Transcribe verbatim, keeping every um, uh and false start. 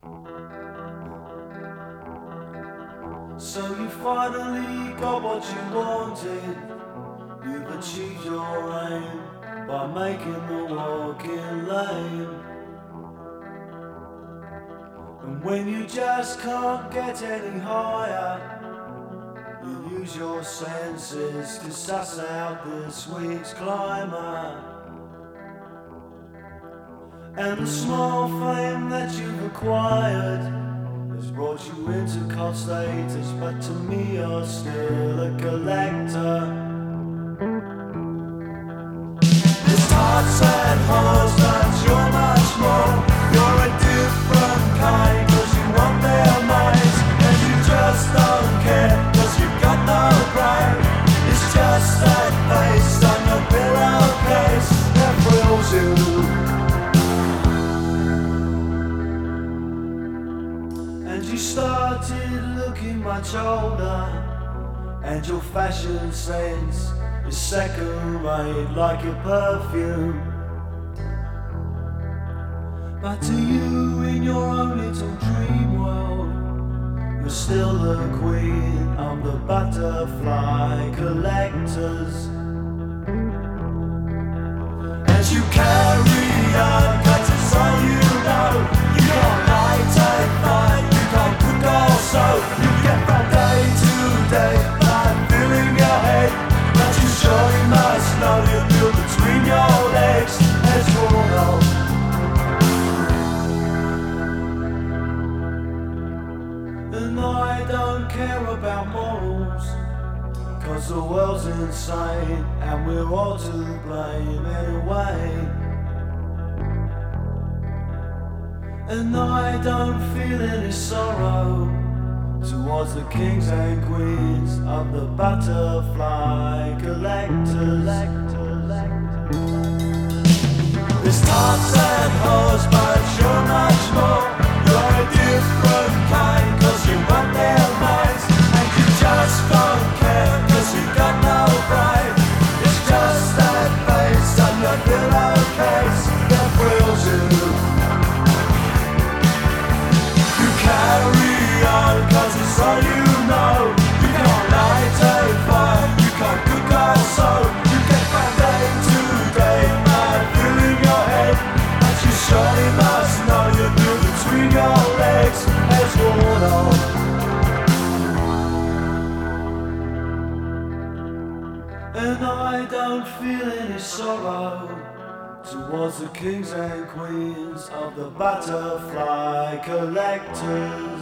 So you finally got what you wanted. You've achieved your aim by making the walking lame. And when you just can't get any higher, you use your senses to suss out this week's climber. And the small fame that you've acquired has brought you into cult status, but to me you're still a collector. This hearts and hearts, but you're much more. You're a different kind, cause you want their minds, and you just don't care, cause you've got no brain. It's just that face on your pillowcase that thrills you. And you started looking much older, and your fashion sense is second rate like your perfume. But to you in your own little dream world, you're still the queen of the butterfly collectors. And you carry on, cause it's all you know. You can't lie, take fire, you can't cook also. You get from day to day by filling your head, but you surely must know you feel between your legs as grown up. And I don't care about morals, cause the world's insane and we're all to blame anyway. And I don't feel any sorrow towards the kings and queens of the butterfly collectors. There's tops and hoes, but you're much more. You're a different kind, cause you want their minds, and you just don't care, cause you got no pride. It's just that face on your pillowcase that thrills you. You carry on, cause it's all you know. You can't lie, take fire, you can't cook or sew. You get from day to day by filling your head, but you surely must know you feel between your legs as worn on. And I don't feel any sorrow towards the kings and queens of the butterfly collectors.